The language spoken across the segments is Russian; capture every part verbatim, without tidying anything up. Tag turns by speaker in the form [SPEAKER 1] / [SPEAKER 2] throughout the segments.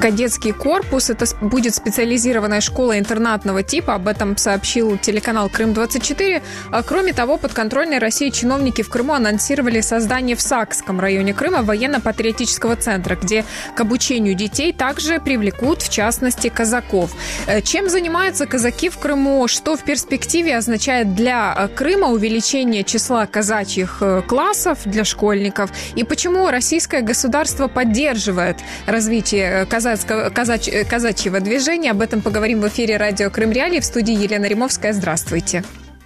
[SPEAKER 1] кадетский корпус. Это будет специализированная школа интернатного типа. Об этом сообщил телеканал Крым двадцать четыре. Кроме того, подконтрольные России чиновники в Крыму анонсировали создание в Сакском районе Крыма военно-патриотического центра, где к обучению детей также привлекут, в частности, казаков. Чем занимаются казаки в Крыму? Что в перспективе означает для Крыма увеличение числа казачьих классов для школьников? И почему российское государство поддерживает развитие казацкого, казач, казачьего движения? Об этом поговорим в эфире радио Крым Реалии. В студии Елена Римовская. Здравствуйте.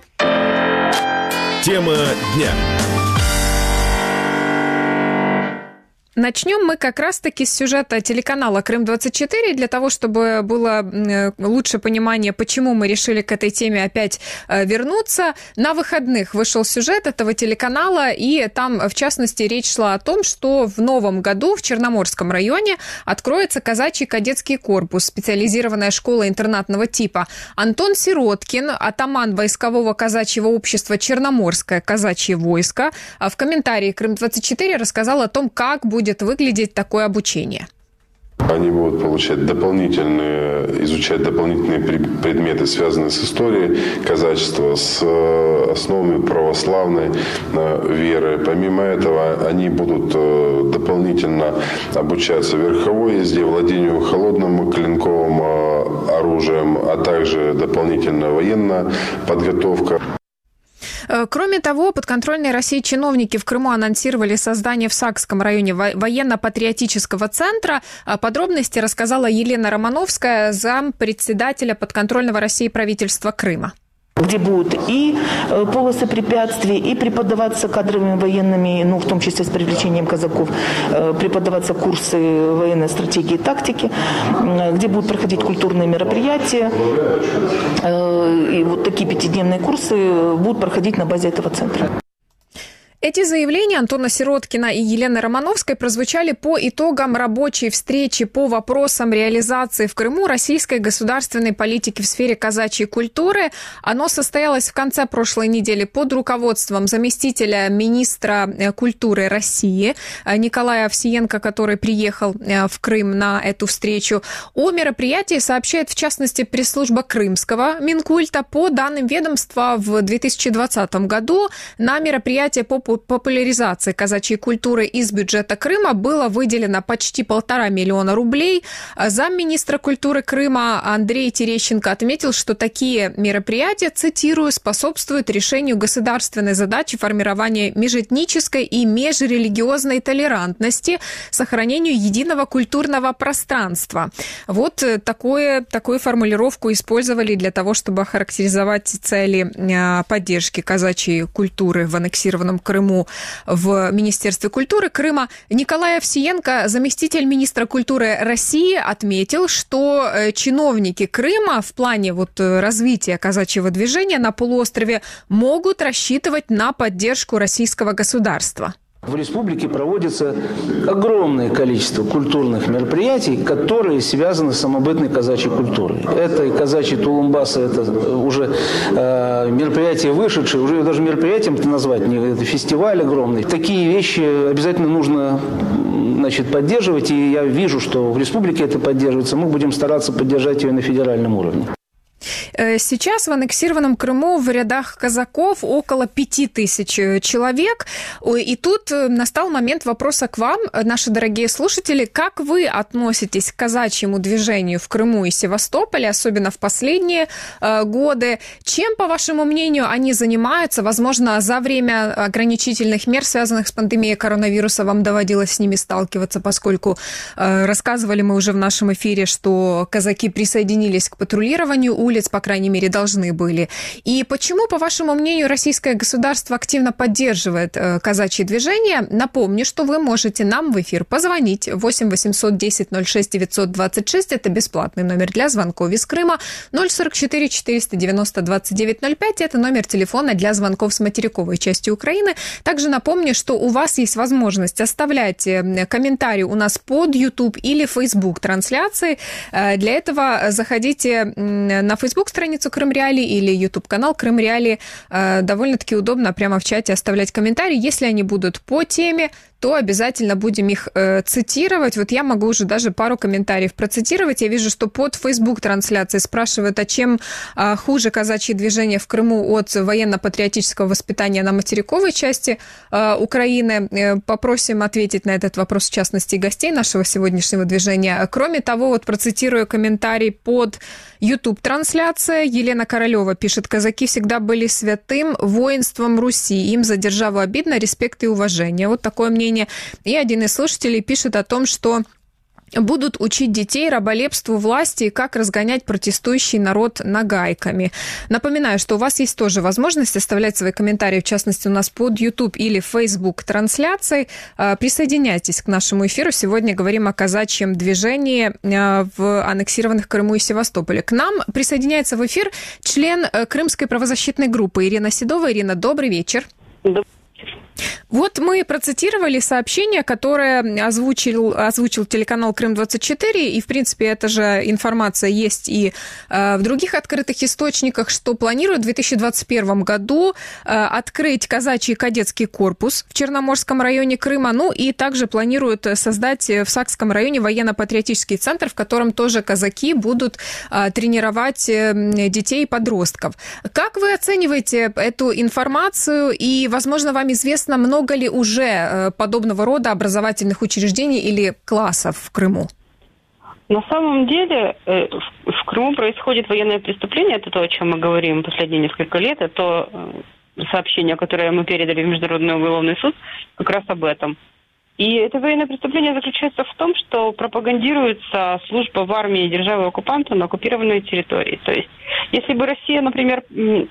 [SPEAKER 2] Тема дня.
[SPEAKER 1] Начнем мы как раз-таки с сюжета телеканала Крым двадцать четыре, для того, чтобы было лучше понимание, почему мы решили к этой теме опять вернуться. На выходных вышел сюжет этого телеканала, и там, в частности, речь шла о том, что в новом году в Черноморском районе откроется казачий кадетский корпус, специализированная школа интернатного типа. Антон Сироткин, атаман войскового казачьего общества «Черноморское казачье войско», в комментарии Крым двадцать четыре рассказал о том, как будет выглядеть такое обучение.
[SPEAKER 3] Они будут получать дополнительные, изучать дополнительные предметы, связанные с историей казачества, с основами православной веры. Помимо этого, они будут дополнительно обучаться верховой езде, владению холодным клинковым оружием, а также дополнительная военная подготовка.
[SPEAKER 1] Кроме того, подконтрольные России чиновники в Крыму анонсировали создание в Сакском районе военно-патриотического центра. Подробности рассказала Елена Романовская, зампредседателя подконтрольного России правительства Крыма.
[SPEAKER 4] Где будут и полосы препятствий, и преподаваться кадровыми военными, ну, в том числе с привлечением казаков, преподаваться курсы военной стратегии и тактики, где будут проходить культурные мероприятия. И вот такие пятидневные курсы будут проходить на базе этого центра.
[SPEAKER 1] Эти заявления Антона Сироткина и Елены Романовской прозвучали по итогам рабочей встречи по вопросам реализации в Крыму российской государственной политики в сфере казачьей культуры. Оно состоялось в конце прошлой недели под руководством заместителя министра культуры России Николая Овсиенко, который приехал в Крым на эту встречу. О мероприятии сообщает, в частности, пресс-служба Крымского Минкульта. По данным ведомства, в две тысячи двадцатом году на мероприятие по популяризации казачьей культуры из бюджета Крыма было выделено почти полтора миллиона рублей. Замминистра культуры Крыма Андрей Терещенко отметил, что такие мероприятия, цитирую, способствуют решению государственной задачи формирования межэтнической и межрелигиозной толерантности, сохранению единого культурного пространства. Вот такое, такую формулировку использовали для того, чтобы охарактеризовать цели поддержки казачьей культуры в аннексированном Крыму в Министерстве культуры Крыма. Николай Овсиенко, заместитель министра культуры России, отметил, что чиновники Крыма в плане вот развития казачьего движения на полуострове могут рассчитывать на поддержку российского государства.
[SPEAKER 5] В республике проводится огромное количество культурных мероприятий, которые связаны с самобытной казачьей культурой. Это и казачьи тулумбасы, это уже э, мероприятия вышедшие, уже даже мероприятием это назвать, не это фестиваль огромный. Такие вещи обязательно нужно, значит, поддерживать, и я вижу, что в республике это поддерживается. Мы будем стараться поддержать ее на федеральном уровне.
[SPEAKER 1] Сейчас в аннексированном Крыму в рядах казаков около пяти тысяч человек. И тут настал момент вопроса к вам, наши дорогие слушатели. Как вы относитесь к казачьему движению в Крыму и Севастополе, особенно в последние годы? Чем, по вашему мнению, они занимаются? Возможно, за время ограничительных мер, связанных с пандемией коронавируса, вам доводилось с ними сталкиваться, поскольку рассказывали мы уже в нашем эфире, что казаки присоединились к патрулированию улиц, по крайней мере, должны были. И почему, по вашему мнению, российское государство активно поддерживает э, казачье движение? Напомню, что вы можете нам в эфир позвонить восемь восемьсот десять ноль шесть девятьсот двадцать шесть. Это бесплатный номер для звонков из Крыма. ноль сорок четыре четыреста девяносто двадцать девять ноль пять. Это номер телефона для звонков с материковой части Украины. Также напомню, что у вас есть возможность оставлять комментарии у нас под YouTube или Facebook трансляции. Для этого заходите на Facebook страницу Крым Реалии или YouTube-канал Крым Реалии. Довольно-таки удобно прямо в чате оставлять комментарии. Если они будут по теме, то обязательно будем их э, цитировать. Вот я могу уже даже пару комментариев процитировать. Я вижу, что под Facebook-трансляцией спрашивают, а чем э, хуже казачьи движения в Крыму от военно-патриотического воспитания на материковой части э, Украины. Э, попросим ответить на этот вопрос, в частности, гостей нашего сегодняшнего движения. Кроме того, вот процитирую комментарий под YouTube-трансляция. Елена Королева пишет: казаки всегда были святым воинством Руси. Им за державу обидно, респект и уважение. Вот такое мнение. И один из слушателей пишет о том, что будут учить детей раболепству власти и как разгонять протестующий народ нагайками. Напоминаю, что у вас есть тоже возможность оставлять свои комментарии, в частности, у нас под YouTube или Facebook трансляцией. Присоединяйтесь к нашему эфиру. Сегодня говорим о казачьем движении в аннексированных Крыму и Севастополе. К нам присоединяется в эфир член Крымской правозащитной группы Ирина Седова. Ирина, добрый вечер.
[SPEAKER 2] Добрый.
[SPEAKER 1] Вот мы процитировали сообщение, которое озвучил, озвучил телеканал Крым двадцать четыре, и, в принципе, эта же информация есть и э, в других открытых источниках, что планируют в две тысячи двадцать первом году э, открыть казачий кадетский корпус в Черноморском районе Крыма, ну и также планируют создать в Сакском районе военно-патриотический центр, в котором тоже казаки будут э, тренировать э, детей и подростков. Как вы оцениваете эту информацию, и, возможно, вам известно, много Много ли уже подобного рода образовательных учреждений или классов в Крыму?
[SPEAKER 2] На самом деле в Крыму происходит военное преступление. Это то, о чем мы говорим последние несколько лет. Это сообщение, которое мы передали в Международный уголовный суд, как раз об этом. И это военное преступление заключается в том, что пропагандируется служба в армии державы-оккупанта на оккупированной территории. То есть, если бы Россия, например,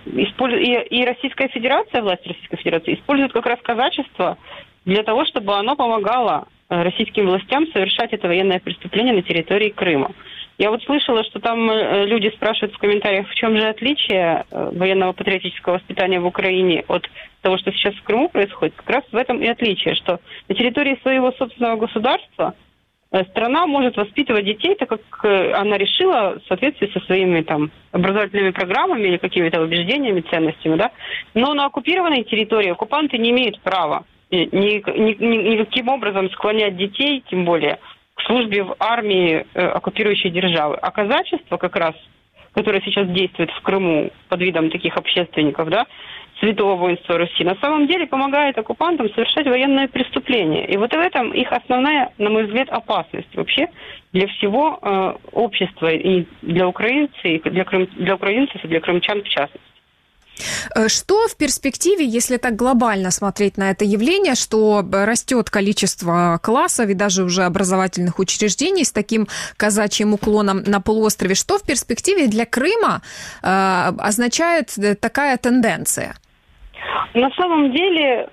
[SPEAKER 2] и Российская Федерация, власть Российской Федерации, используют как раз казачество для того, чтобы оно помогало российским властям совершать это военное преступление на территории Крыма. Я вот слышала, что там люди спрашивают в комментариях, в чем же отличие военного патриотического воспитания в Украине от того, что сейчас в Крыму происходит. Как раз в этом и отличие, что на территории своего собственного государства страна может воспитывать детей, так как она решила в соответствии со своими там образовательными программами или какими-то убеждениями, ценностями, да. Но на оккупированной территории оккупанты не имеют права ни, ни, ни, никаким образом склонять детей, тем более, к службе в армии э, оккупирующей державы. А казачество как раз, которое сейчас действует в Крыму под видом таких общественников, да, святого воинства Руси, на самом деле помогает оккупантам совершать военные преступления. И вот в этом их основная, на мой взгляд, опасность вообще для всего э, общества, и для украинцев, и для, крым, для украинцев, и для крымчан в частности.
[SPEAKER 1] Что в перспективе, если так глобально смотреть на это явление, что растет количество классов и даже уже образовательных учреждений с таким казачьим уклоном на полуострове, что в перспективе для Крыма э, означает такая тенденция?
[SPEAKER 2] На самом деле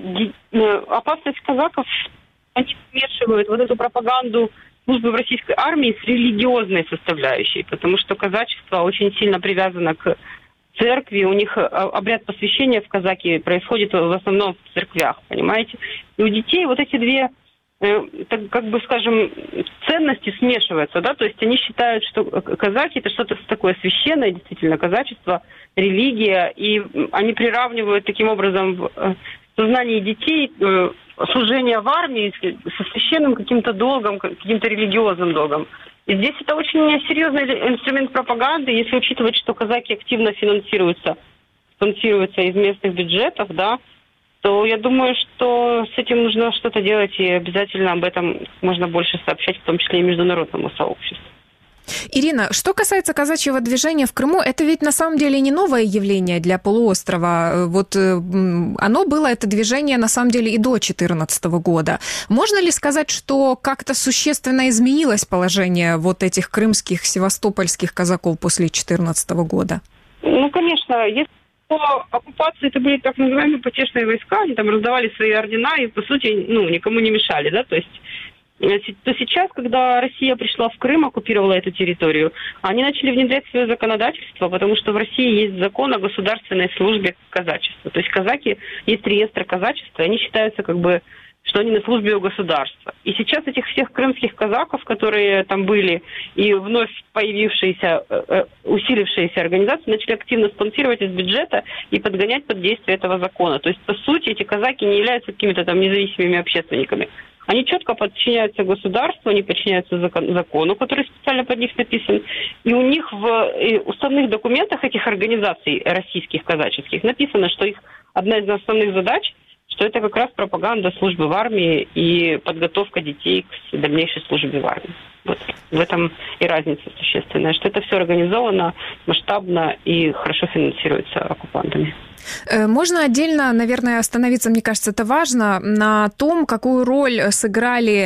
[SPEAKER 2] опасность казаков, они смешивают вот эту пропаганду службы в российской армии с религиозной составляющей, потому что казачество очень сильно привязано к церкви, у них обряд посвящения в казаки происходит в основном в церквях, понимаете? И у детей вот эти две, так, как бы скажем, ценности смешиваются, да, то есть они считают, что казаки это что-то такое священное, действительно, казачество, религия, и они приравнивают таким образом в сознании детей служение в армии со священным каким-то долгом, каким-то религиозным долгом. И здесь это очень серьезный инструмент пропаганды, если учитывать, что казаки активно финансируются, спонсируются из местных бюджетов, да, то я думаю, что с этим нужно что-то делать, и обязательно об этом можно больше сообщать, в том числе и международному сообществу.
[SPEAKER 1] Ирина, что касается казачьего движения в Крыму, это ведь на самом деле не новое явление для полуострова. Вот оно было, это движение, на самом деле, и до две тысячи четырнадцатого года. Можно ли сказать, что как-то существенно изменилось положение вот этих крымских, севастопольских казаков после две тысячи четырнадцатого года?
[SPEAKER 2] Ну, конечно, если по оккупации это были так называемые потешные войска, они там раздавали свои ордена и, по сути, ну, никому не мешали, да, то есть то сейчас, когда Россия пришла в Крым, оккупировала эту территорию, они начали внедрять свое законодательство, потому что в России есть закон о государственной службе казачества. То есть казаки, есть реестр казачества, и они считаются как бы что они на службе у государства. И сейчас этих всех крымских казаков, которые там были, и вновь появившиеся, усилившиеся организации, начали активно спонсировать из бюджета и подгонять под действие этого закона. То есть, по сути, эти казаки не являются какими-то там независимыми общественниками. Они четко подчиняются государству, они подчиняются закон, закону, который специально под них написан. И у них в уставных документах этих организаций российских казаческих написано, что их одна из основных задач, что это как раз пропаганда службы в армии и подготовка детей к дальнейшей службе в армии. Вот в этом и разница существенная, что это все организовано, масштабно и хорошо финансируется оккупантами.
[SPEAKER 1] Можно отдельно, наверное, остановиться, мне кажется, это важно, на том, какую роль сыграли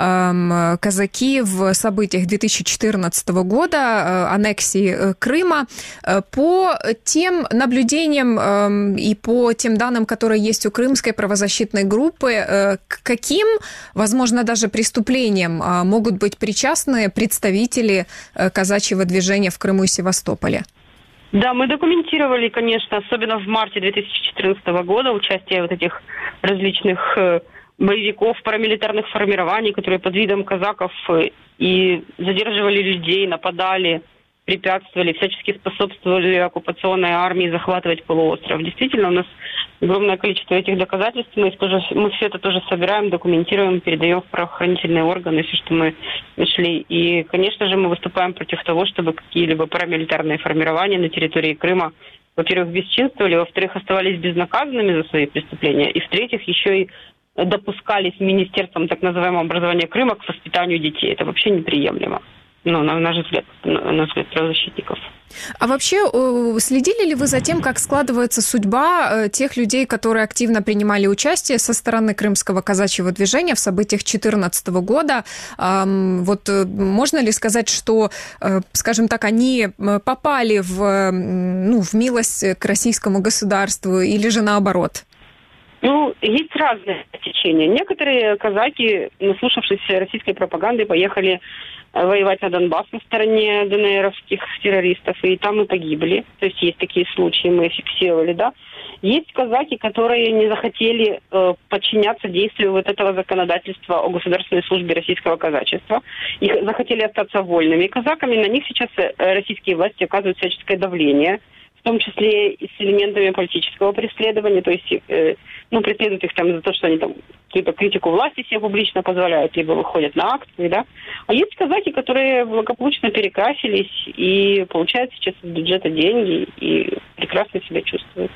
[SPEAKER 1] э, казаки в событиях две тысячи четырнадцатого года, э, аннексии Крыма. По тем наблюдениям э, и по тем данным, которые есть у Крымской правозащитной группы, э, к каким, возможно, даже преступлениям э, могут быть причастны представители э, казачьего движения в Крыму и Севастополе?
[SPEAKER 2] Да, мы документировали, конечно, особенно в марте две тысячи четырнадцатого года участие вот этих различных э, боевиков, парамилитарных формирований, которые под видом казаков э, и задерживали людей, нападали, препятствовали, всячески способствовали оккупационной армии захватывать полуостров. Действительно, у нас огромное количество этих доказательств. Мы, тоже, мы все это тоже собираем, документируем, передаем в правоохранительные органы, все, что мы нашли. И, конечно же, мы выступаем против того, чтобы какие-либо парамилитарные формирования на территории Крыма, во-первых, бесчинствовали, во-вторых, оставались безнаказанными за свои преступления, и, в-третьих, еще и допускались Министерством так называемого образования Крыма к воспитанию детей. Это вообще неприемлемо. Ну, на наш взгляд, на наш взгляд правозащитников.
[SPEAKER 1] А вообще, следили ли вы за тем, как складывается судьба тех людей, которые активно принимали участие со стороны крымского казачьего движения в событиях две тысячи четырнадцатого года? Вот можно ли сказать, что, скажем так, они попали в, ну, в милость к российскому государству или же наоборот?
[SPEAKER 2] Ну, есть разные течения. Некоторые казаки, наслушавшись российской пропаганды, поехали воевать на Донбасс на стороне ДНРовских террористов, и там и погибли. То есть есть такие случаи, мы фиксировали, да. Есть казаки, которые не захотели э, подчиняться действию вот этого законодательства о государственной службе российского казачества. И захотели остаться вольными казаками. На них сейчас российские власти оказывают всяческое давление, в том числе и с элементами политического преследования, то есть э, ну, преследуют их там за то, что они там либо критику власти себе публично позволяют, либо выходят на акции, да. А есть казаки, которые благополучно перекрасились и получают сейчас из бюджета деньги и прекрасно себя чувствуют.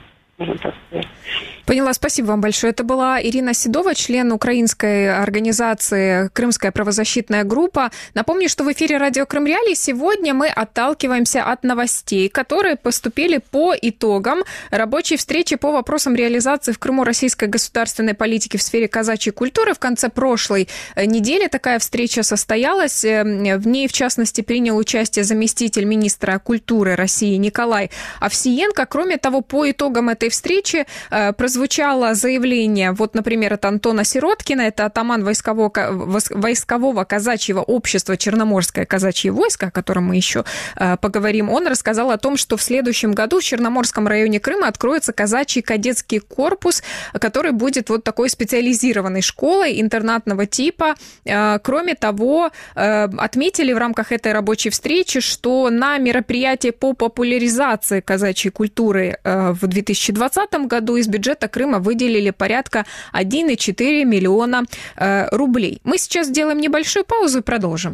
[SPEAKER 1] Поняла, спасибо вам большое. Это была Ирина Седова, член украинской организации «Крымская правозащитная группа». Напомню, что в эфире радио Крым Реалии сегодня мы отталкиваемся от новостей, которые поступили по итогам рабочей встречи по вопросам реализации в Крыму российской государственной политики в сфере казачьей культуры. В конце прошлой недели такая встреча состоялась. В ней, в частности, принял участие заместитель министра культуры России Николай Овсиенко. Кроме того, по итогам этой встречи э, прозвучало заявление, вот, например, от Антона Сироткина, это атаман войскового, войскового казачьего общества «Черноморское казачье войско», о котором мы еще э, поговорим. Он рассказал о том, что в следующем году в Черноморском районе Крыма откроется казачий кадетский корпус, который будет вот такой специализированной школой интернатного типа. Э, кроме того, э, отметили в рамках этой рабочей встречи, что на мероприятие по популяризации казачьей культуры э, в две тысячи двадцатом году из бюджета Крыма выделили порядка один целых четыре десятых миллиона э, рублей. Мы сейчас сделаем небольшую паузу и продолжим.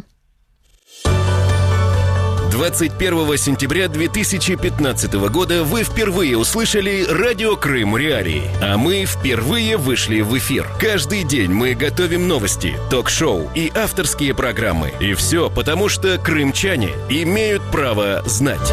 [SPEAKER 6] двадцать первого сентября две тысячи пятнадцатого года вы впервые услышали радио Крым Реалии, а мы впервые вышли в эфир. Каждый день мы готовим новости, ток-шоу и авторские программы. И все потому, что крымчане имеют право знать.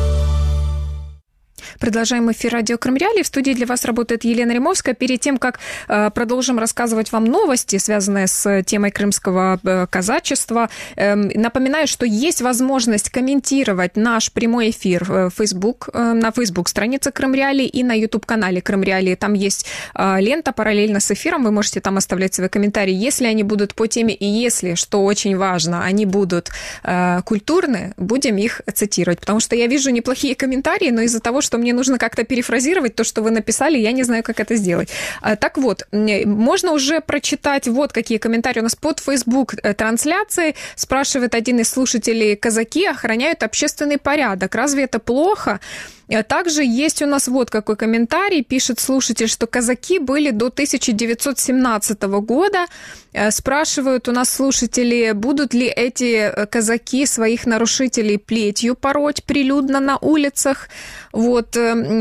[SPEAKER 1] Продолжаем эфир радио Крым Реалии. В студии для вас работает Елена Римовская. Перед тем, как э, продолжим рассказывать вам новости, связанные с темой крымского э, казачества, э, напоминаю, что есть возможность комментировать наш прямой эфир в Facebook, э, на Facebook-странице Крым Реалии и на YouTube-канале Крым Реалии. Там есть э, лента параллельно с эфиром. Вы можете там оставлять свои комментарии, если они будут по теме, и если, что очень важно, они будут э, культурные, будем их цитировать. Потому что я вижу неплохие комментарии, но из-за того, что мне мне нужно как-то перефразировать то, что вы написали, я не знаю, как это сделать. Так вот, можно уже прочитать вот какие комментарии у нас под Facebook-трансляцией. Спрашивает один из слушателей: казаки охраняют общественный порядок. Разве это плохо? Также есть у нас вот какой комментарий. Пишет слушатель, что казаки были до тысяча девятьсот семнадцатого года. Спрашивают у нас слушатели, будут ли эти казаки своих нарушителей плетью пороть прилюдно на улицах. Вот.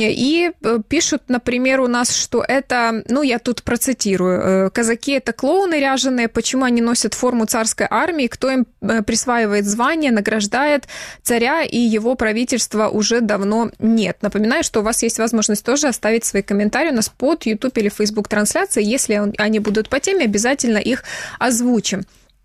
[SPEAKER 1] И пишут, например, у нас, что это, ну, я тут процитирую, казаки – это клоуны ряженые, почему они носят форму царской армии, кто им присваивает звание, награждает царя и его правительство уже давно нет. Напоминаю, что у вас есть возможность тоже оставить свои комментарии у нас под YouTube или Facebook трансляции. Если они будут по теме, обязательно их озвучим.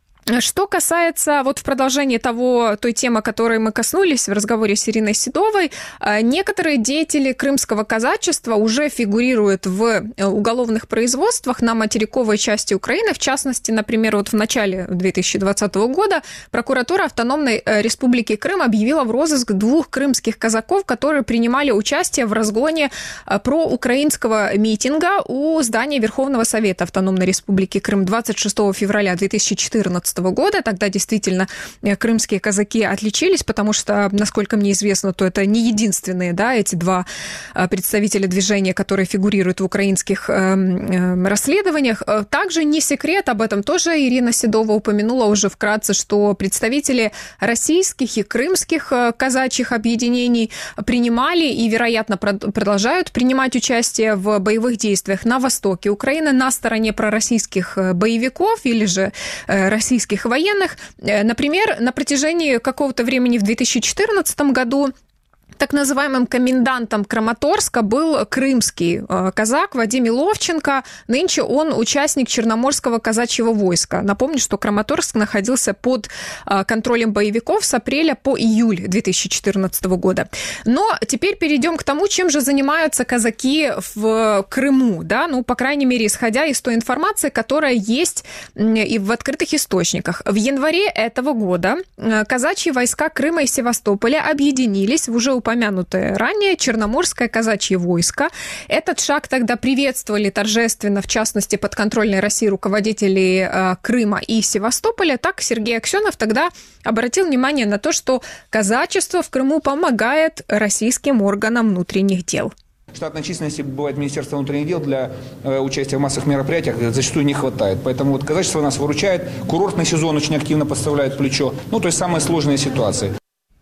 [SPEAKER 1] Что касается, вот в продолжении того, той темы, которой мы коснулись в разговоре с Ириной Седовой, некоторые деятели крымского казачества уже фигурируют в уголовных производствах на материковой части Украины. В частности, например, вот в начале две тысячи двадцатого года прокуратура Автономной Республики Крым объявила в розыск двух крымских казаков, которые принимали участие в разгоне проукраинского митинга у здания Верховного Совета Автономной Республики Крым двадцать шестого февраля две тысячи четырнадцатого года. Тогда действительно крымские казаки отличились, потому что, насколько мне известно, то это не единственные, да, эти два представителя движения, которые фигурируют в украинских расследованиях. Также не секрет, об этом тоже Ирина Седова упомянула уже вкратце, что представители российских и крымских казачьих объединений принимали и, вероятно, продолжают принимать участие в боевых действиях на востоке Украины на стороне пророссийских боевиков или же российских военных. Например, на протяжении какого-то времени в две тысячи четырнадцатом году так называемым комендантом Краматорска был крымский казак Вадим Иловченко. Нынче он участник Черноморского казачьего войска. Напомню, что Краматорск находился под контролем боевиков с апреля по июль две тысячи четырнадцатого года. Но теперь перейдем к тому, чем же занимаются казаки в Крыму. Да? Ну, по крайней мере, исходя из той информации, которая есть и в открытых источниках. В январе этого года казачьи войска Крыма и Севастополя объединились в уже упомянутое ранее Черноморское казачье войско. Этот шаг тогда приветствовали торжественно, в частности, подконтрольной России руководители э, Крыма и Севастополя. Так Сергей Аксенов тогда обратил внимание на то, что казачество в Крыму помогает российским органам внутренних дел.
[SPEAKER 7] Штатной численности бывает Министерство внутренних дел для э, участия в массовых мероприятиях зачастую не хватает. Поэтому вот казачество нас выручает. Курортный сезон очень активно подставляет плечо. Ну, то есть самые сложные ситуации.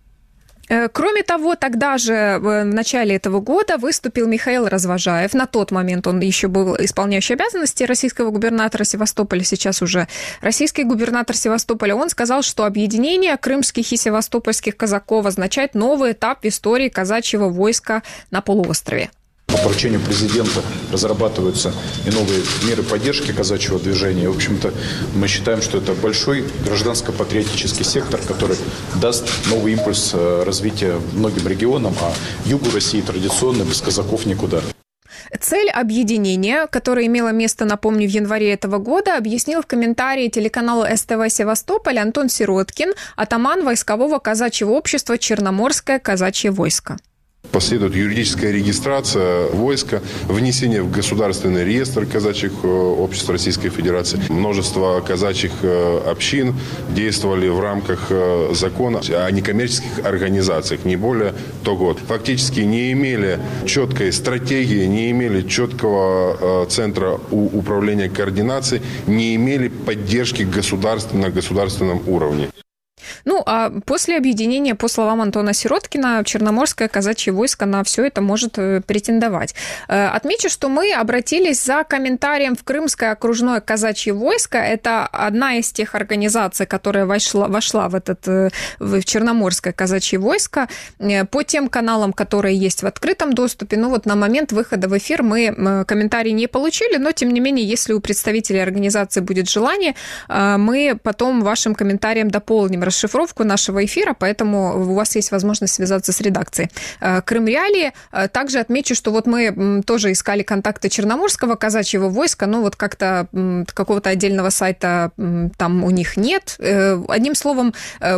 [SPEAKER 1] Кроме того, тогда же, в начале этого года, выступил Михаил Развожаев. На тот момент он еще был исполняющий обязанности российского губернатора Севастополя, сейчас уже российский губернатор Севастополя. Он сказал, что объединение крымских и севастопольских казаков означает новый этап в истории казачьего войска на полуострове.
[SPEAKER 8] По поручению президента разрабатываются и новые меры поддержки казачьего движения. В общем-то, мы считаем, что это большой гражданско-патриотический сектор, который даст новый импульс развития многим регионам, а югу России традиционно без казаков никуда.
[SPEAKER 1] Цель объединения, которое имело место, напомню, в январе этого года, объяснил в комментарии телеканалу СТВ Севастополь Антон Сироткин, атаман войскового казачьего общества «Черноморское казачье войско».
[SPEAKER 3] Последует юридическая регистрация войска, внесение в государственный реестр казачьих обществ Российской Федерации. Множество казачьих общин действовали в рамках закона о некоммерческих организациях, не более того. Фактически не имели четкой стратегии, не имели четкого центра управления координацией, не имели поддержки государства на государственном уровне.
[SPEAKER 1] Ну, а после объединения, по словам Антона Сироткина, Черноморское казачье войско на все это может претендовать. Отмечу, что мы обратились за комментарием в Крымское окружное казачье войско. Это одна из тех организаций, которая вошла, вошла в, этот, в Черноморское казачье войско. По тем каналам, которые есть в открытом доступе, ну вот на момент выхода в эфир мы комментарий не получили, но тем не менее, если у представителей организации будет желание, мы потом вашим комментарием дополним, расшифруем расшифровку нашего эфира, поэтому у вас есть возможность связаться с редакцией Крым Реалии. Также отмечу, что вот мы тоже искали контакты Черноморского казачьего войска, но вот как-то какого-то отдельного сайта там у них нет. Одним словом,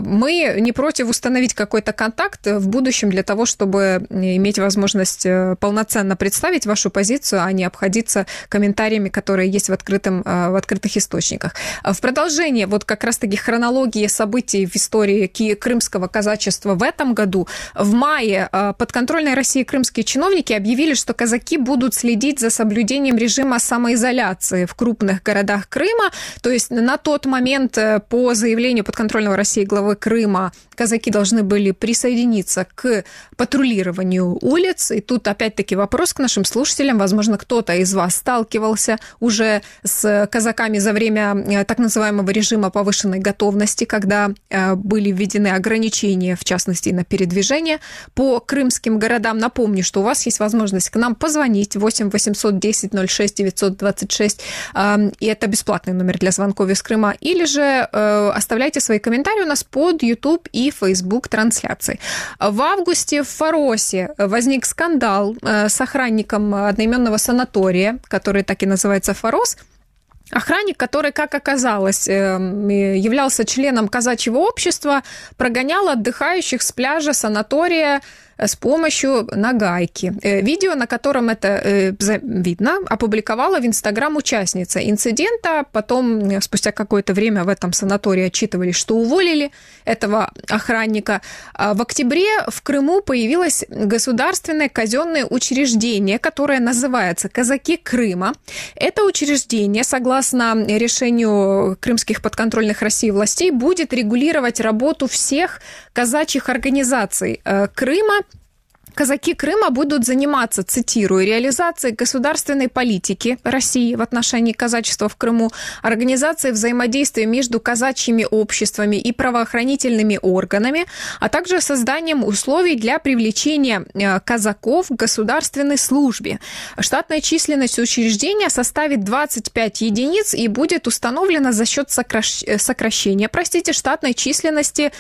[SPEAKER 1] мы не против установить какой-то контакт в будущем для того, чтобы иметь возможность полноценно представить вашу позицию, а не обходиться комментариями, которые есть в, открытом, в открытых источниках. В продолжение вот как раз-таки хронологии событий в истории крымского казачества в этом году, в мае подконтрольной России крымские чиновники объявили, что казаки будут следить за соблюдением режима самоизоляции в крупных городах Крыма. То есть на тот момент, по заявлению подконтрольного России главы Крыма, казаки должны были присоединиться к патрулированию улиц. И тут опять-таки вопрос к нашим слушателям. Возможно, кто-то из вас сталкивался уже с казаками за время так называемого режима повышенной готовности, когда были введены ограничения, в частности, на передвижение по крымским городам. Напомню, что у вас есть возможность к нам позвонить восемь восемьсот десять ноль шесть девятьсот двадцать шесть, и это бесплатный номер для звонков из Крыма, или же оставляйте свои комментарии у нас под YouTube и Facebook трансляции. В августе в Фаросе возник скандал с охранником одноименного санатория, который так и называется Фарос. Охранник, который, как оказалось, являлся членом казачьего общества, прогонял отдыхающих с пляжа санатория с помощью нагайки. Видео, на котором это видно, опубликовала в Инстаграм участница инцидента. Потом, спустя какое-то время в этом санатории отчитывались, что уволили этого охранника. В октябре в Крыму появилось государственное казенное учреждение, которое называется «Казаки Крыма». Это учреждение, согласно решению крымских подконтрольных России властей, будет регулировать работу всех казачьих организаций Крыма. Казаки Крыма будут заниматься, цитирую, реализацией государственной политики России в отношении казачества в Крыму, организацией взаимодействия между казачьими обществами и правоохранительными органами, а также созданием условий для привлечения казаков к государственной службе. Штатная численность учреждения составит двадцать пять единиц и будет установлена за счет сокращения, простите, штатной численности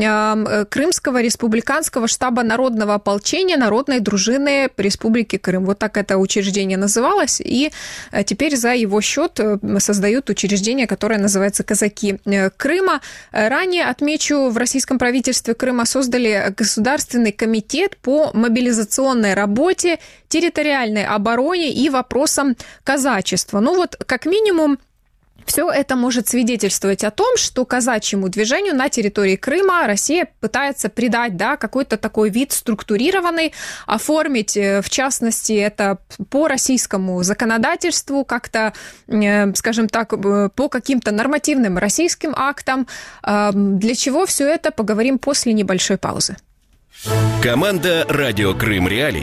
[SPEAKER 1] Крымского республиканского штаба народного ополчения Народной дружины Республики Крым. Вот так это учреждение называлось, и теперь за его счет создают учреждение, которое называется «Казаки Крыма». Ранее, отмечу, в российском правительстве Крыма создали Государственный комитет по мобилизационной работе, территориальной обороне и вопросам казачества. Ну вот, как минимум, все это может свидетельствовать о том, что казачьему движению на территории Крыма Россия пытается придать, да, какой-то такой вид структурированный, оформить, в частности, это по российскому законодательству, как-то, скажем так, по каким-то нормативным российским актам. Для чего все это, поговорим после небольшой паузы.
[SPEAKER 6] Команда «Радио Крым Реалии».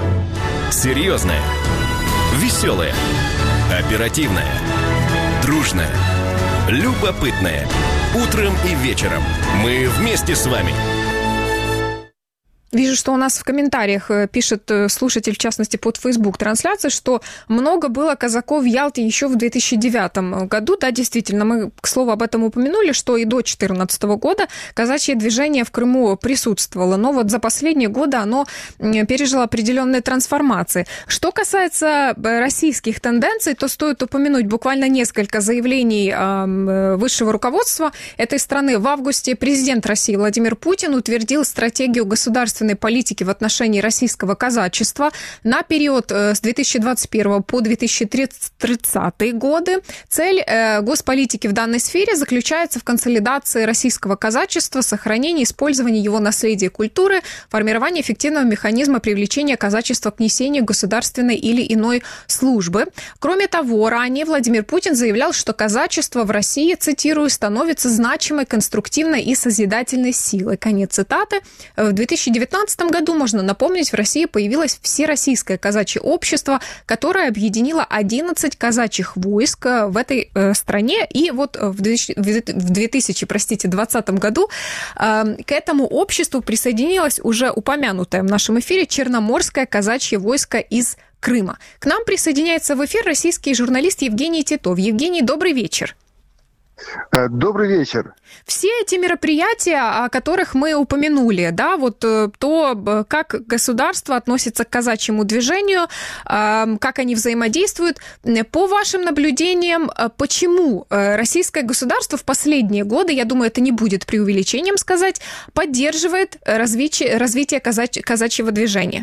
[SPEAKER 6] Серьезная, веселая, оперативная, дружная, любопытная. Утром и вечером мы вместе с вами.
[SPEAKER 1] Вижу, что у нас в комментариях пишет слушатель, в частности, под Facebook трансляции, что много было казаков в Ялте еще в две тысячи девятом году. Да, действительно, мы, к слову, об этом упомянули, что и до две тысячи четырнадцатого года казачье движение в Крыму присутствовало. Но вот за последние годы оно пережило определенные трансформации. Что касается российских тенденций, то стоит упомянуть буквально несколько заявлений высшего руководства этой страны. В августе президент России Владимир Путин утвердил стратегию государственной политики в отношении российского казачества на период с две тысячи двадцать первого по две тысячи тридцатый годы. Цель госполитики в данной сфере заключается в консолидации российского казачества, сохранении и использовании его наследия и культуры, формировании эффективного механизма привлечения казачества к несению государственной или иной службы. Кроме того, ранее Владимир Путин заявлял, что казачество в России, цитирую, становится значимой, конструктивной и созидательной силой. Конец цитаты. В две тысячи девятнадцатом году, можно напомнить, в России появилось Всероссийское казачье общество, которое объединило одиннадцать казачьих войск в этой э, стране. И вот в две тысячи двадцатом году э, к этому обществу присоединилось уже упомянутое в нашем эфире Черноморское казачье войско из Крыма. К нам присоединяется в эфир российский журналист Евгений Титов. Евгений, добрый вечер.
[SPEAKER 9] Добрый вечер.
[SPEAKER 1] Все эти мероприятия, о которых мы упомянули, да, вот то, как государство относится к казачьему движению, как они взаимодействуют, по вашим наблюдениям, почему российское государство в последние годы, я думаю, это не будет преувеличением сказать, поддерживает развитие, развитие казач, казачьего движения?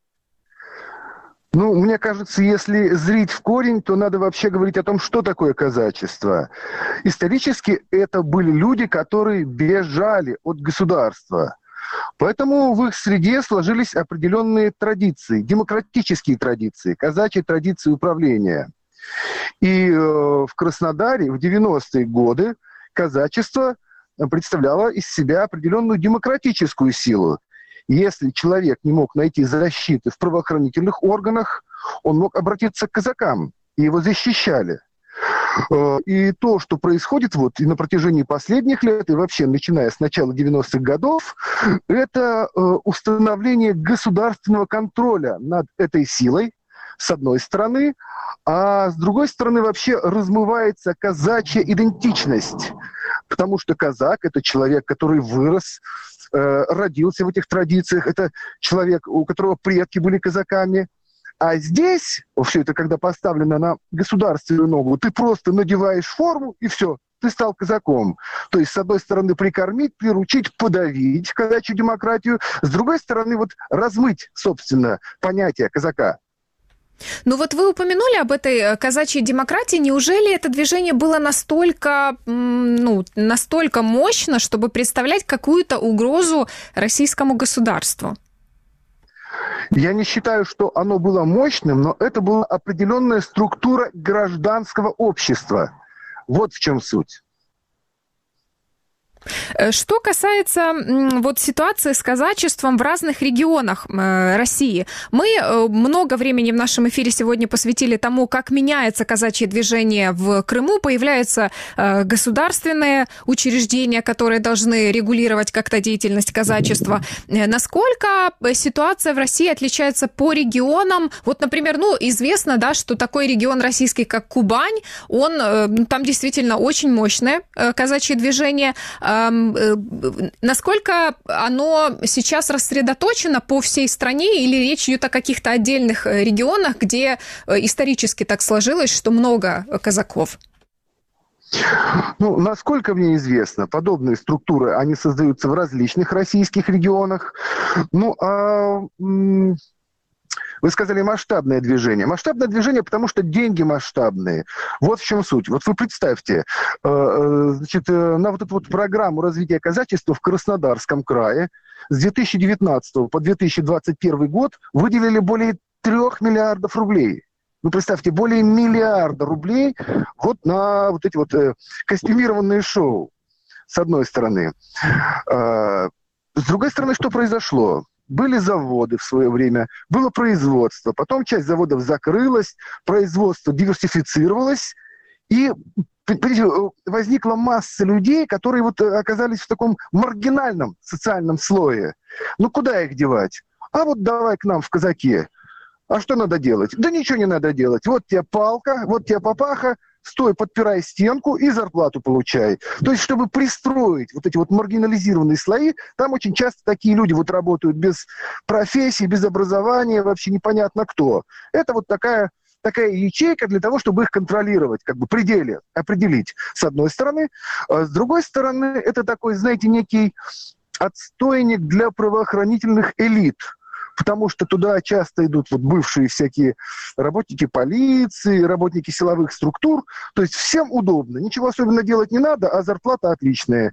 [SPEAKER 9] Ну, мне кажется, если зрить в корень, то надо вообще говорить о том, что такое казачество. Исторически это были люди, которые бежали от государства. Поэтому в их среде сложились определенные традиции, демократические традиции, казачьи традиции управления. И э, в Краснодаре в девяностые годы казачество представляло из себя определенную демократическую силу. Если человек не мог найти защиты в правоохранительных органах, он мог обратиться к казакам, и его защищали. И то, что происходит вот и на протяжении последних лет, и вообще начиная с начала девяностых годов, это установление государственного контроля над этой силой, с одной стороны, а с другой стороны вообще размывается казачья идентичность. Потому что казак – это человек, который вырос, родился в этих традициях, это человек, у которого предки были казаками. А здесь, все это когда поставлено на государственную ногу, ты просто надеваешь форму и все, ты стал казаком. То есть, с одной стороны, прикормить, приручить, подавить казачью демократию, с другой стороны, вот размыть, собственно, понятие казака.
[SPEAKER 1] Ну вот вы упомянули об этой казачьей демократии. Неужели это движение было настолько, ну, настолько мощно, чтобы представлять какую-то угрозу российскому государству?
[SPEAKER 9] Я не считаю, что оно было мощным, но это была определенная структура гражданского общества. Вот в чем суть.
[SPEAKER 1] Что касается вот ситуации с казачеством в разных регионах России, мы много времени в нашем эфире сегодня посвятили тому, как меняется казачье движение в Крыму, появляются государственные учреждения, которые должны регулировать как-то деятельность казачества. Насколько ситуация в России отличается по регионам? Вот, например, ну, известно, да, что такой регион российский, как Кубань, он, там действительно очень мощное казачье движение. Насколько оно сейчас рассредоточено по всей стране, или речь идет о каких-то отдельных регионах, где исторически так сложилось, что много казаков?
[SPEAKER 9] Ну, насколько мне известно, подобные структуры, они создаются в различных российских регионах. Ну, а... Вы сказали масштабное движение. Масштабное движение, потому что деньги масштабные. Вот в чем суть. Вот вы представьте, значит, на вот эту вот программу развития казачества в Краснодарском крае с две тысячи девятнадцатого по две тысячи двадцать первый год выделили более трех миллиардов рублей. Ну, представьте, более миллиарда рублей вот на вот эти вот костюмированные шоу, с одной стороны. С другой стороны, что произошло? Были заводы в свое время, было производство, потом часть заводов закрылась, производство диверсифицировалось, и возникла масса людей, которые вот оказались в таком маргинальном социальном слое. Ну, куда их девать? А вот давай к нам в казаки. А что надо делать? Да ничего не надо делать. Вот тебе палка, вот тебе папаха, стой, подпирай стенку и зарплату получай. То есть, чтобы пристроить вот эти вот маргинализированные слои, там очень часто такие люди вот работают без профессии, без образования, вообще непонятно кто. Это вот такая, такая ячейка для того, чтобы их контролировать, как бы пределы определить, с одной стороны. А с другой стороны, это такой, знаете, некий отстойник для правоохранительных элит. Потому что туда часто идут вот бывшие всякие работники полиции, работники силовых структур. То есть всем удобно, ничего особенно делать не надо, а зарплата отличная.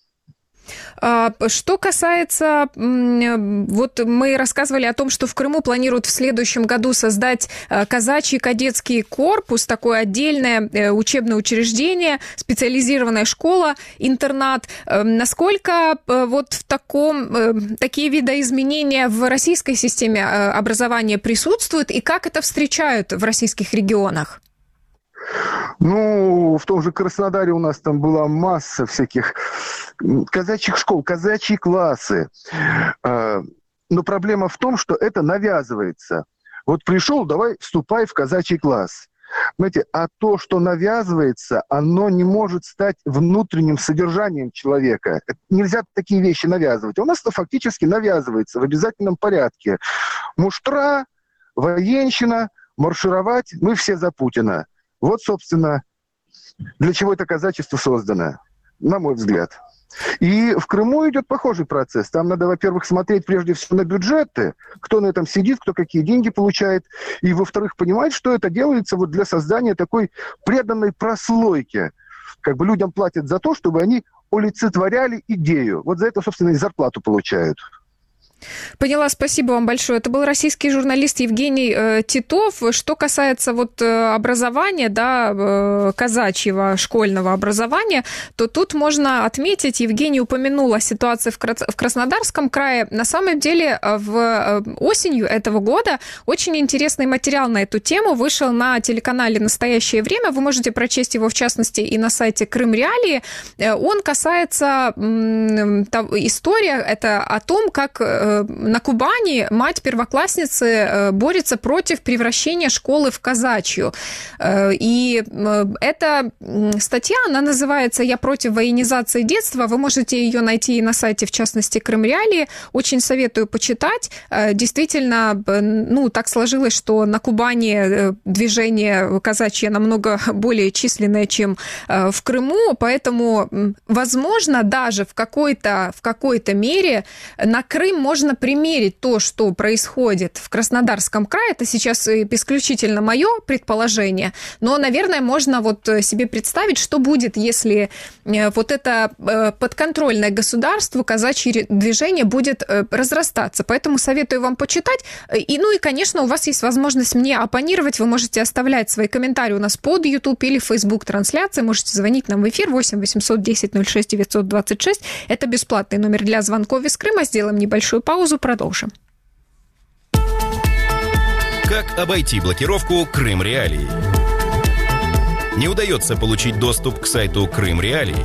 [SPEAKER 1] Что касается, вот мы рассказывали о том, что в Крыму планируют в следующем году создать казачий кадетский корпус, такое отдельное учебное учреждение, специализированная школа, интернат. Насколько вот в таком, такие видоизменения в российской системе образования присутствуют, и как это встречают в российских регионах?
[SPEAKER 9] Ну, в том же Краснодаре у нас там была масса всяких казачьих школ, казачьи классы. Но проблема в том, что это навязывается. Вот пришел, давай вступай в казачий класс. Знаете, а то, что навязывается, оно не может стать внутренним содержанием человека. Нельзя такие вещи навязывать. У нас это фактически навязывается в обязательном порядке. Муштра, военщина, маршировать, мы все за Путина. Вот, собственно, для чего это казачество создано, на мой взгляд. И в Крыму идет похожий процесс. Там надо, во-первых, смотреть прежде всего на бюджеты, кто на этом сидит, кто какие деньги получает. И, во-вторых, понимать, что это делается вот для создания такой преданной прослойки. Как бы людям платят за то, чтобы они олицетворяли идею. Вот за это, собственно, и зарплату получают.
[SPEAKER 1] Поняла, спасибо вам большое. Это был российский журналист Евгений э, Титов. Что касается вот э, образования, да, э, казачьего школьного образования, то тут можно отметить, Евгений упомянул о ситуации в, Кра- в Краснодарском крае. На самом деле в э, осенью этого года очень интересный материал на эту тему вышел на телеканале «Настоящее время». Вы можете прочесть его, в частности, и на сайте Крым Реалии. Э, он касается э, того, история, это о том, как э, на Кубани мать первоклассницы борется против превращения школы в казачью. И эта статья, она называется «Я против военизации детства». Вы можете ее найти и на сайте, в частности, Крым Реалии. Очень советую почитать. Действительно, ну, так сложилось, что на Кубани движение казачье намного более численное, чем в Крыму, поэтому, возможно, даже в какой-то, в какой-то мере на Крым можно Можно примерить то, что происходит в Краснодарском крае. Это сейчас исключительно мое предположение. Но, наверное, можно вот себе представить, что будет, если вот это подконтрольное государству казачье движение будет разрастаться. Поэтому советую вам почитать. И, ну и, конечно, у вас есть возможность мне оппонировать. Вы можете оставлять свои комментарии у нас под YouTube или Facebook трансляции. Можете звонить нам в эфир восемь восемьсот десять ноль шесть девятьсот двадцать шесть. Это бесплатный номер для звонков из Крыма. Сделаем небольшую паузу, продолжим.
[SPEAKER 6] Как обойти блокировку Крым Реалии? Не удается получить доступ к сайту Крым Реалии?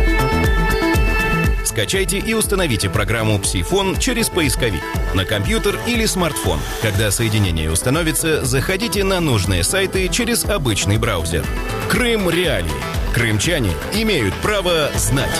[SPEAKER 6] Скачайте и установите программу «Псифон» через поисковик на компьютер или смартфон. Когда соединение установится, заходите на нужные сайты через обычный браузер. Крым Реалии. Крымчане имеют право знать.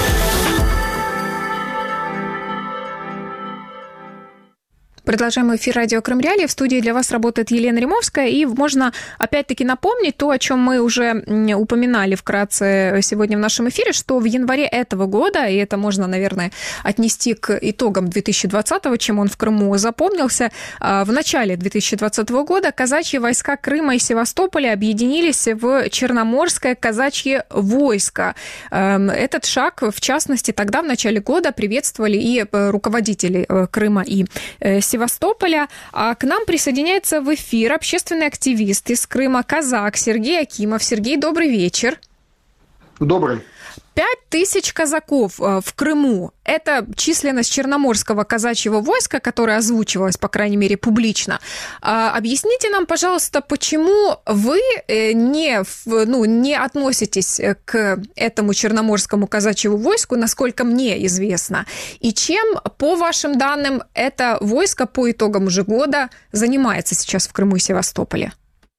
[SPEAKER 1] Продолжаем эфир радио Крым Реалии. В студии для вас работает Елена Римовская. И можно опять-таки напомнить то, о чем мы уже упоминали вкратце сегодня в нашем эфире, что в январе этого года, и это можно, наверное, отнести к итогам две тысячи двадцатого, чем он в Крыму запомнился, в начале две тысячи двадцатого года казачьи войска Крыма и Севастополя объединились в Черноморское казачье войско. Этот шаг, в частности, тогда в начале года приветствовали и руководители Крыма и Севастополя. Севастополя. А к нам присоединяется в эфир общественный активист из Крыма, казак Сергей Акимов. Сергей, добрый вечер.
[SPEAKER 10] Добрый.
[SPEAKER 1] Пять тысяч казаков в Крыму. Это численность Черноморского казачьего войска, которая озвучивалась, по крайней мере, публично. Объясните нам, пожалуйста, почему вы не, ну, не относитесь к этому Черноморскому казачьему войску, насколько мне известно, и чем, по вашим данным, это войско по итогам уже года занимается сейчас в Крыму и Севастополе?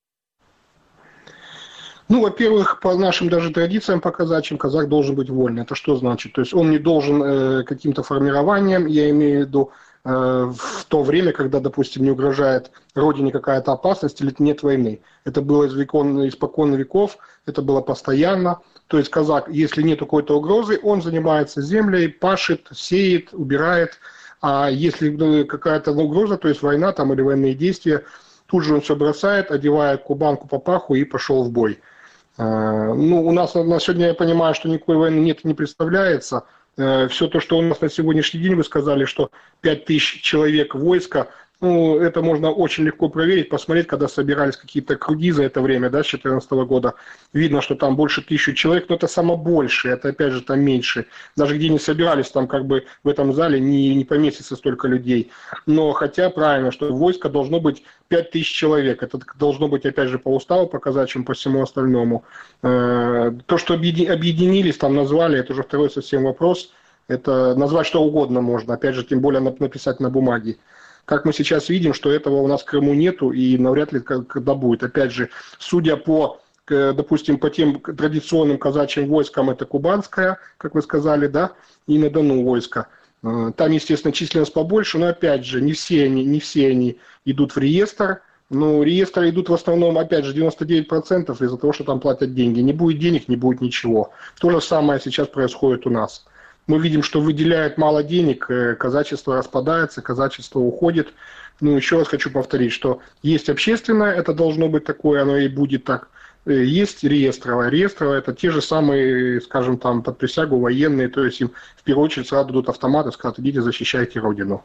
[SPEAKER 10] Ну, во-первых, по нашим даже традициям, по казачьим, казак должен быть вольный. Это что значит? То есть он не должен э, каким-то формированием, я имею в виду, э, в то время, когда, допустим, не угрожает родине какая-то опасность или нет войны. Это было из векон, испокон веков, это было постоянно. То есть казак, если нет какой-то угрозы, он занимается землей, пашет, сеет, убирает. А если какая-то угроза, то есть война там, или военные действия, тут же он все бросает, одевает кубанку, папаху и пошел в бой. Ну, у нас на сегодня, я понимаю, что никакой войны нет и не представляется. Все то, что у нас на сегодняшний день, вы сказали, что пять тысяч человек войска, ну, это можно очень легко проверить, посмотреть, когда собирались какие-то круги за это время, да, с две тысячи четырнадцатого года. Видно, что там больше тысячи человек, но это само большее, это опять же там меньше. Даже где не собирались, там как бы в этом зале не, не поместится столько людей. Но хотя правильно, что войско должно быть пять тысяч человек. Это должно быть, опять же, по уставу, по казачьим, по всему остальному. То, что объединились, там назвали, это уже второй совсем вопрос. Это назвать что угодно можно, опять же, тем более написать на бумаге. Как мы сейчас видим, что этого у нас в Крыму нету и навряд ли когда будет. Опять же, судя по, допустим, по тем традиционным казачьим войскам, это кубанское, как вы сказали, да, и на Дону войско. Там, естественно, численность побольше, но опять же, не все они, не все они идут в реестр. Ну, реестры идут в основном, опять же, девяносто девять процентов из-за того, что там платят деньги. Не будет денег, не будет ничего. То же самое сейчас происходит у нас. Мы видим, что выделяют мало денег, казачество распадается, казачество уходит. Ну, еще раз хочу повторить, что есть общественное, это должно быть такое, оно и будет так. Есть реестровое. Реестровое – это те же самые, скажем, там, под присягу военные, то есть им в первую очередь сразу дадут автоматы, скажут, идите, защищайте Родину.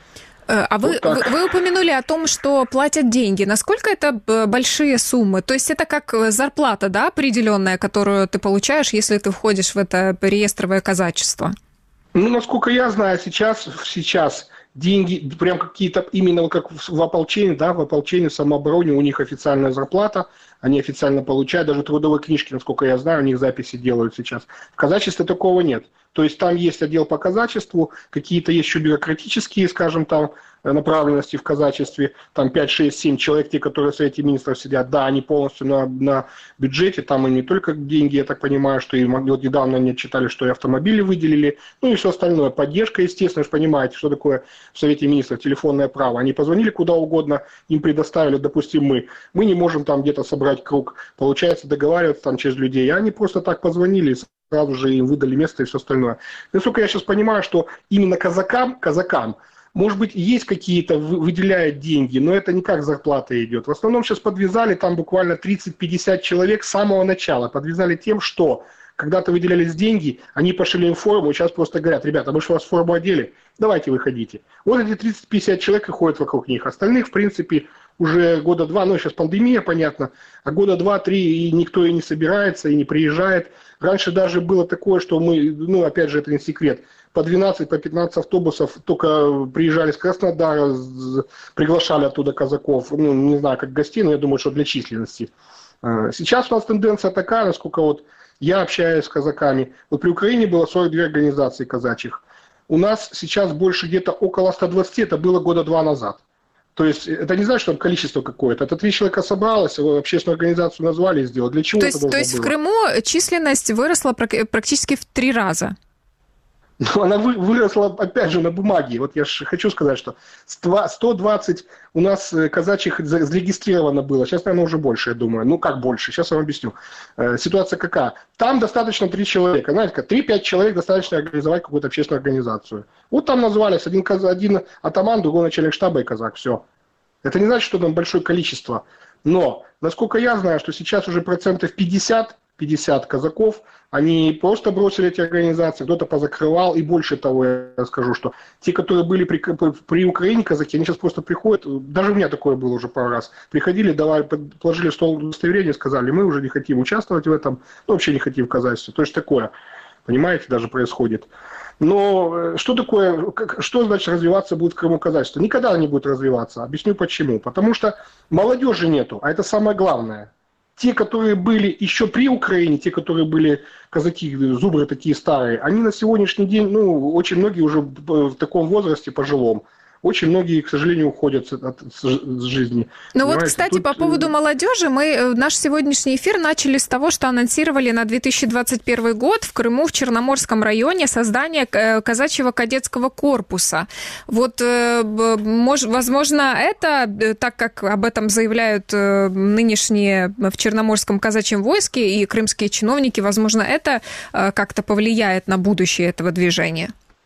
[SPEAKER 1] А вы,
[SPEAKER 10] вот
[SPEAKER 1] вы, вы упомянули о том, что платят деньги. Насколько это большие суммы? То есть это как зарплата, да, определенная, которую ты получаешь, если ты входишь в это реестровое казачество?
[SPEAKER 10] Ну, насколько я знаю, сейчас, сейчас деньги, прям какие-то, именно как в ополчении, да, в ополчении, в самообороне у них официальная зарплата, они официально получают, даже трудовые книжки, насколько я знаю, у них записи делают сейчас. В казачестве такого нет. То есть там есть отдел по казачеству, какие-то есть еще бюрократические, скажем, там, направленности в казачестве, там пять, шесть, семь человек, те, которые в Совете Министров сидят, да, они полностью на, на бюджете, там и не только деньги, я так понимаю, что и вот недавно они читали, что и автомобили выделили, ну и все остальное. Поддержка, естественно, вы же понимаете, что такое в Совете Министров телефонное право. Они позвонили куда угодно, им предоставили, допустим, мы. Мы не можем там где-то собрать круг, получается договариваться там через людей, а они просто так позвонили, сразу же им выдали место и все остальное. Насколько я сейчас понимаю, что именно казакам, казакам, может быть, есть какие-то, выделяют деньги, но это не как зарплата идет. В основном сейчас подвязали там буквально тридцать-пятьдесят человек с самого начала. Подвязали тем, что когда-то выделялись деньги, они пошли им форму, сейчас просто говорят, ребята, мы же вас форму одели, давайте выходите. Вот эти тридцать-пятьдесят человек и ходят вокруг них. Остальных, в принципе, уже года два, ну сейчас пандемия, понятно, а года два-три и никто и не собирается, и не приезжает. Раньше даже было такое, что мы, ну опять же, это не секрет, по двенадцать, по пятнадцать автобусов только приезжали с Краснодара, приглашали оттуда казаков, ну не знаю, как гостей, но я думаю, что для численности. Сейчас у нас тенденция такая, насколько вот я общаюсь с казаками, вот при Украине было сорок две организации казачьих, у нас сейчас больше где-то около ста двадцати, это было года два назад. То есть это не значит, что там количество какое-то. Это три человека собралось, общественную организацию назвали и сделали. Для чего
[SPEAKER 1] то
[SPEAKER 10] это
[SPEAKER 1] есть, то есть в Крыму численность выросла практически в три раза?
[SPEAKER 10] Ну, она вы, выросла, опять же, на бумаге. Вот я же хочу сказать, что сто двадцать у нас казачьих зарегистрировано было. Сейчас, наверное, уже больше, я думаю. Ну, как больше? Сейчас я вам объясню. Э, ситуация какая? Там достаточно три человека. Знаете, как три-пять человек достаточно организовать какую-то общественную организацию. Вот там назвались один, один атаман, другой начальник штаба и казак. Все. Это не значит, что там большое количество. Но, насколько я знаю, что сейчас уже процентов пятьдесят, пятьдесят казаков, они просто бросили эти организации, кто-то позакрывал, и больше того, я скажу, что те, которые были при, при Украине казаки, они сейчас просто приходят, даже у меня такое было уже пару раз, приходили, давали, положили в стол удостоверение, сказали, мы уже не хотим участвовать в этом, ну, вообще не хотим в казачестве, то есть такое, понимаете, даже происходит. Но что такое, что значит развиваться будет в Крыму казачество? Никогда не будет развиваться, объясню почему, потому что молодежи нету, а это самое главное. Те, которые были еще при Украине, те, которые были казаки, зубры такие старые, они на сегодняшний день, ну, очень многие уже в таком возрасте пожилом. Очень многие, к сожалению, уходят от жизни.
[SPEAKER 1] Ну вот, кстати, Тут... по поводу молодежи, мы наш сегодняшний эфир начали с того, что анонсировали на две тысячи двадцать первый год в Крыму, в Черноморском районе, создание казачьего кадетского корпуса. Вот, возможно, это, так как об этом заявляют нынешние в Черноморском казачьем войске и крымские чиновники, возможно, это как-то повлияет на будущее этого движения.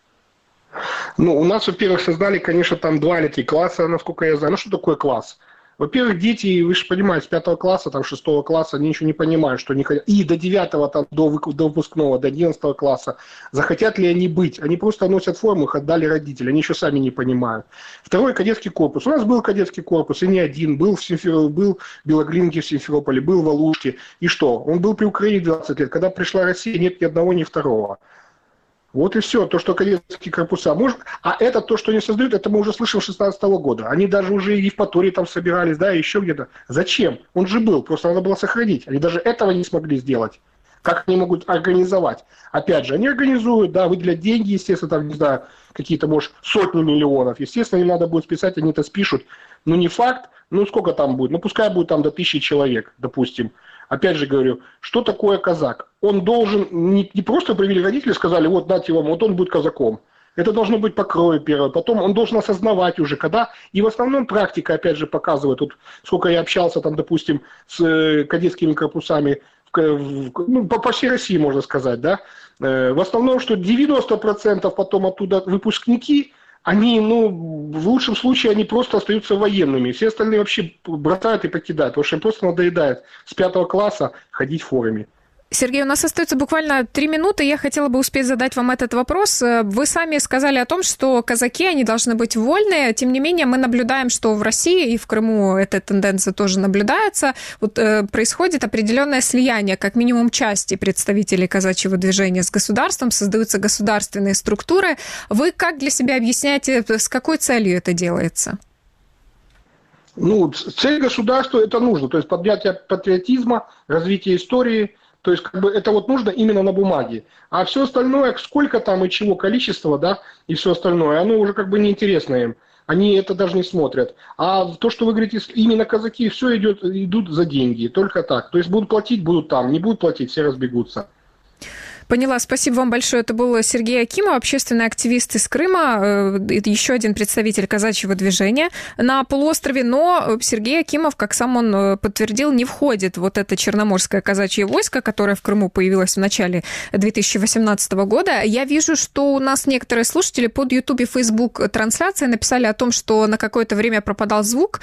[SPEAKER 10] Ну, у нас, во-первых, создали, конечно, там два или три класса, насколько я знаю. Ну, что такое класс? Во-первых, дети, вы же понимаете, с пятого класса, там, шестого класса, они еще не понимают, что они хотят. И до девятого, там, до, до выпускного, до одиннадцатого класса. Захотят ли они быть? Они просто носят форму, их отдали родители. Они еще сами не понимают. Второй, кадетский корпус. У нас был кадетский корпус, и не один. Был в, Симферополе, был в Белоглинке в Симферополе, был в Алуште. И что? Он был при Украине двадцать лет. Когда пришла Россия, нет ни одного, ни второго. Вот и все, то, что кадетские корпуса. Может, а это то, что они создают, это мы уже слышим с шестнадцатого года. Они даже уже и в Евпатории там собирались, да, еще где-то. Зачем? Он же был, просто надо было сохранить. Они даже этого не смогли сделать. Как они могут организовать? Опять же, они организуют, да, выделят деньги, естественно, там, не знаю, какие-то, может, сотни миллионов. Естественно, им надо будет списать, они это спишут. Но не факт, ну сколько там будет? Ну пускай будет там до тысячи человек, допустим. Опять же говорю, что такое казак? Он должен, не, не просто привели родители, сказали, вот дайте вам, вот он будет казаком. Это должно быть по крою первое. Потом он должен осознавать уже, когда... И в основном практика, опять же, показывает, вот сколько я общался, там, допустим, с э, кадетскими корпусами, в, в, ну, по, по всей России, можно сказать, да, э, в основном, что девяносто процентов потом оттуда выпускники, они, ну, в лучшем случае, они просто остаются военными. Все остальные вообще бросают и покидают, потому что им просто надоедает с пятого класса ходить в форме.
[SPEAKER 1] Сергей, у нас остается буквально три минуты. Я хотела бы успеть задать вам этот вопрос. Вы сами сказали о том, что казаки, они должны быть вольные. Тем не менее, мы наблюдаем, что в России и в Крыму эта тенденция тоже наблюдается. Вот, э, происходит определенное слияние, как минимум, части представителей казачьего движения с государством. Создаются государственные структуры. Вы как для себя объясняете, с какой целью это делается?
[SPEAKER 10] Ну, цель государства это нужно. То есть поднятие патриотизма, развитие истории. То есть, как бы, это вот нужно именно на бумаге. А все остальное, сколько там и чего, количество, да, и все остальное, оно уже как бы неинтересно им. Они это даже не смотрят. А то, что вы говорите, именно казаки, все идет, идут за деньги, только так. То есть, будут платить, будут там, не будут платить, все разбегутся.
[SPEAKER 1] Поняла. Спасибо вам большое. Это был Сергей Акимов, общественный активист из Крыма, еще один представитель казачьего движения на полуострове. Но Сергей Акимов, как сам он подтвердил, не входит в вот это Черноморское казачье войско, которое в Крыму появилось в начале две тысячи восемнадцатого года. Я вижу, что у нас некоторые слушатели под YouTube и Facebook трансляции написали о том, что на какое-то время пропадал звук,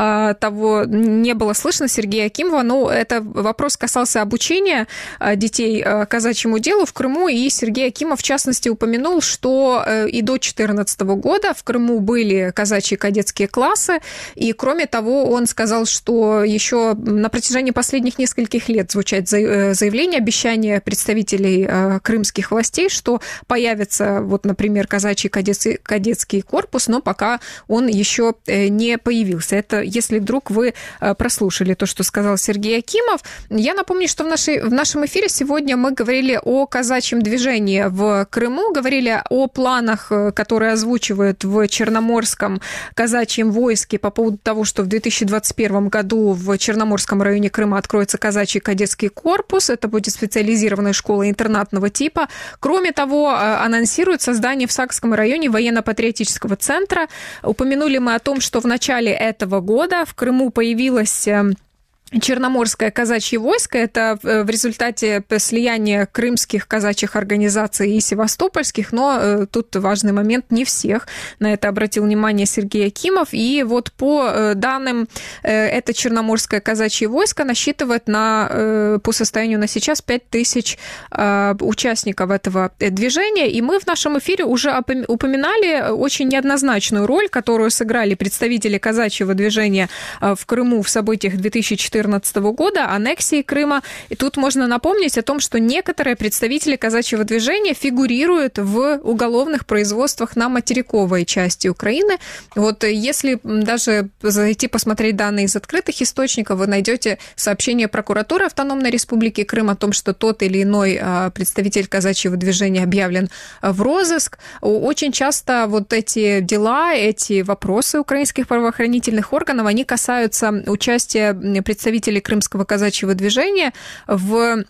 [SPEAKER 1] того не было слышно Сергея Акимова. Но это вопрос касался обучения детей казачьему делу в Крыму, и Сергей Акимов, в частности, упомянул, что и до две тысячи четырнадцатого года в Крыму были казачьи кадетские классы, и, кроме того, он сказал, что еще на протяжении последних нескольких лет звучат заявления, обещания представителей крымских властей, что появится, вот, например, казачий кадетский, кадетский корпус, но пока он еще не появился. Это если вдруг вы прослушали то, что сказал Сергей Акимов. Я напомню, что в, нашей, в нашем эфире сегодня мы говорили о казачьем движении в Крыму, говорили о планах, которые озвучивают в Черноморском казачьем войске по поводу того, что в две тысячи двадцать первом году в Черноморском районе Крыма откроется казачий кадетский корпус. Это будет специализированная школа интернатного типа. Кроме того, анонсируют создание в Сакском районе военно-патриотического центра. Упомянули мы о том, что в начале этого года в Крыму появилась Черноморское казачье войско. Это в результате слияния крымских казачьих организаций и севастопольских, но тут важный момент, не всех. На это обратил внимание Сергей Акимов. И вот по данным, это Черноморское казачье войско насчитывает на, по состоянию на сейчас пять тысяч участников этого движения. И мы в нашем эфире уже упоминали очень неоднозначную роль, которую сыграли представители казачьего движения в Крыму в событиях две тысячи четырнадцатого года, аннексии Крыма. И тут можно напомнить о том, что некоторые представители казачьего движения фигурируют в уголовных производствах на материковой части Украины. Вот если даже зайти посмотреть данные из открытых источников, вы найдете сообщение прокуратуры Автономной Республики Крым о том, что тот или иной представитель казачьего движения объявлен в розыск. Очень часто вот эти дела, эти вопросы украинских правоохранительных органов, они касаются участия представителей Крымского казачьего движения в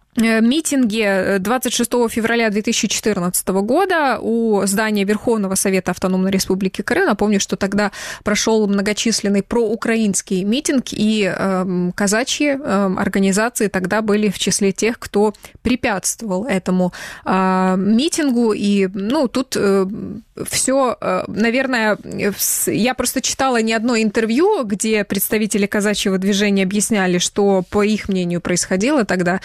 [SPEAKER 1] митинге двадцать шестого февраля две тысячи четырнадцатого года у здания Верховного Совета Автономной Республики Крым. Напомню, что тогда прошел многочисленный проукраинский митинг, и э, казачьи э, организации тогда были в числе тех, кто препятствовал этому э, митингу. И, ну, тут э, все, э, наверное, я просто читала не одно интервью, где представители казачьего движения объясняли, что, по их мнению, происходило тогда.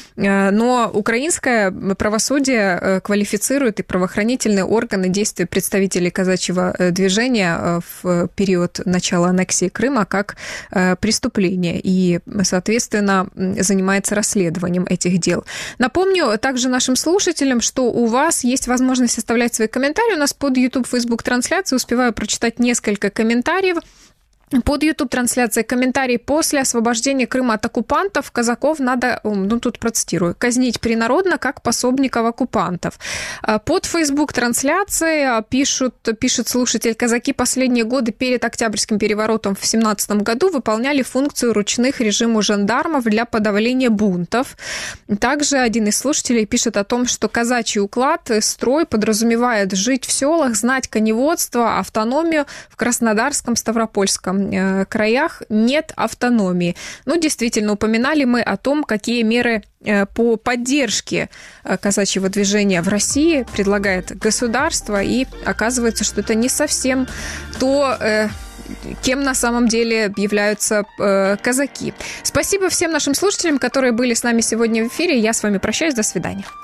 [SPEAKER 1] Но украинское правосудие квалифицирует и правоохранительные органы действия представителей казачьего движения в период начала аннексии Крыма как преступление и, соответственно, занимается расследованием этих дел. Напомню также нашим слушателям, что у вас есть возможность оставлять свои комментарии. У нас под YouTube, Facebook трансляции успеваю прочитать несколько комментариев. Под YouTube-трансляцией комментарий: после освобождения Крыма от оккупантов казаков надо, ну тут процитирую, казнить принародно, как пособников оккупантов. Под Facebook-трансляцией пишут, пишет слушатель: казаки последние годы перед Октябрьским переворотом в семнадцатом году выполняли функцию ручных режиму жандармов для подавления бунтов. Также один из слушателей пишет о том, что казачий уклад, строй подразумевает жить в селах, знать коневодство, автономию. В Краснодарском, Ставропольском краях нет автономии. Ну, действительно, упоминали мы о том, какие меры по поддержке казачьего движения в России предлагает государство, и оказывается, что это не совсем то, кем на самом деле являются казаки. Спасибо всем нашим слушателям, которые были с нами сегодня в эфире. Я с вами прощаюсь. До свидания.